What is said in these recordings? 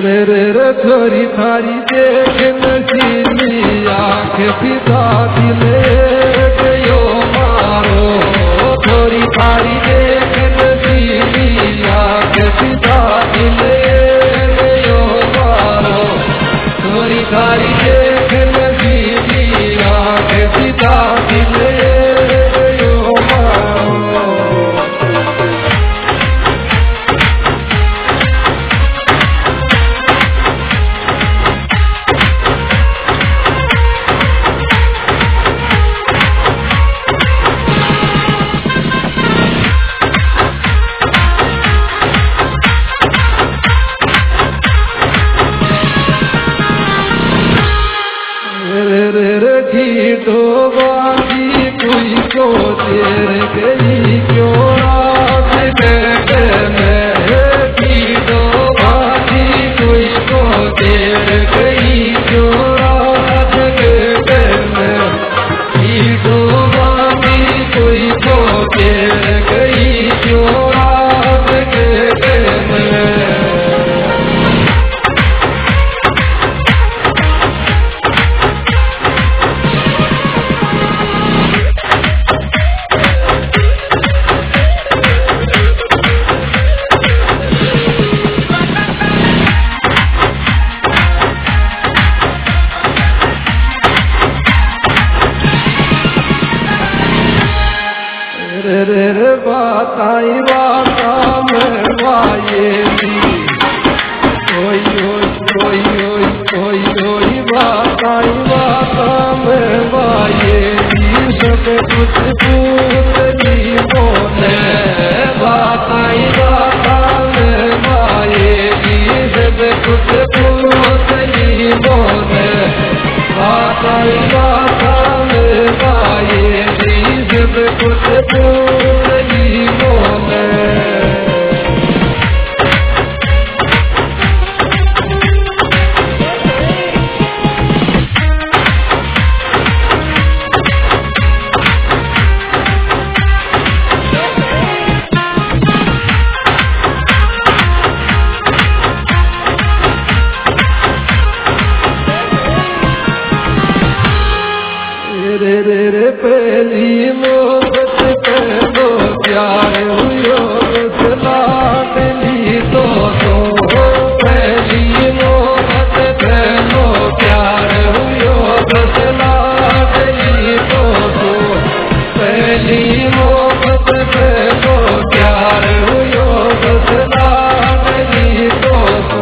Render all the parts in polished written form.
रे थोड़ी थारी देख नशीली आँख पिता दिले गयो मारो। थोड़ी थारी देख नशीली आँख पिता दिले गयो मारो। थोड़ी थारी देख नशीली आँख पिता दिले गयो मारो। तो बाजी कोई को देर गई क्यों रात बैठे में की दो बाजी कोई को देर गई क्यों रात बैठे में की दो बाजी कोई को देर गई क्यों रात बैठे में। रे बताई बाता में वाये दी कोई बताई बाता में वाये दी सब कुछ पूरी बोले। बताई बाता में वाये दी सब कुछ पूरी बोले। बताई बाता में वाये दी सब कुछ पूरी बोले। रे पहली मोहब्बत पहलो प्यार हुयो लाडली तो पहली मोहब्बत पहलो प्यार हुयो लाडली तो पहली मोहब्बत पहलो प्यार हुयो लाडली तो।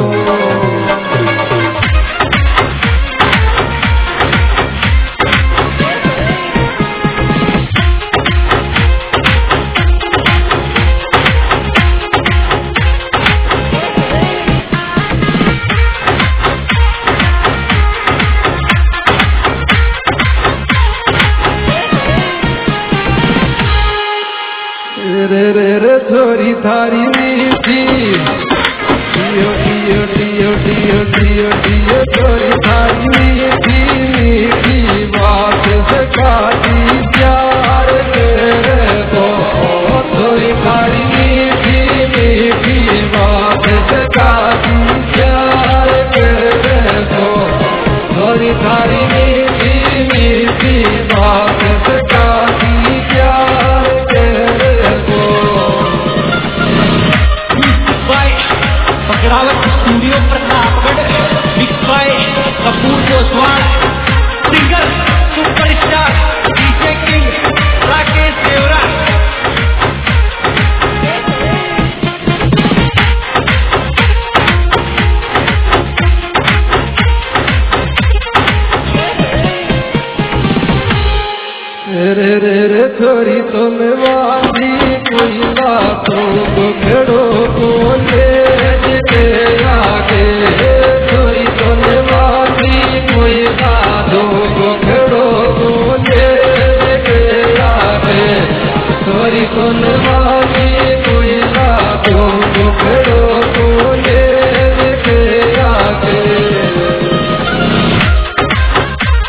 रे थोड़ी थारी मीठी डियो डियो डियो डियो डियो डियो थोड़ी थारी मीठी बात सकाती प्यार तेरे को। थोड़ी थारी मीठी बात सकाती प्यार तेरे को। थोड़ी थारी मीठी बात सकाती प्यार तेरे को। पकड़ावत studio Pratapgarh mix by Kapoor Goswal. Singer superstar DJ king Rakesh Devra. रे थोड़ी तुम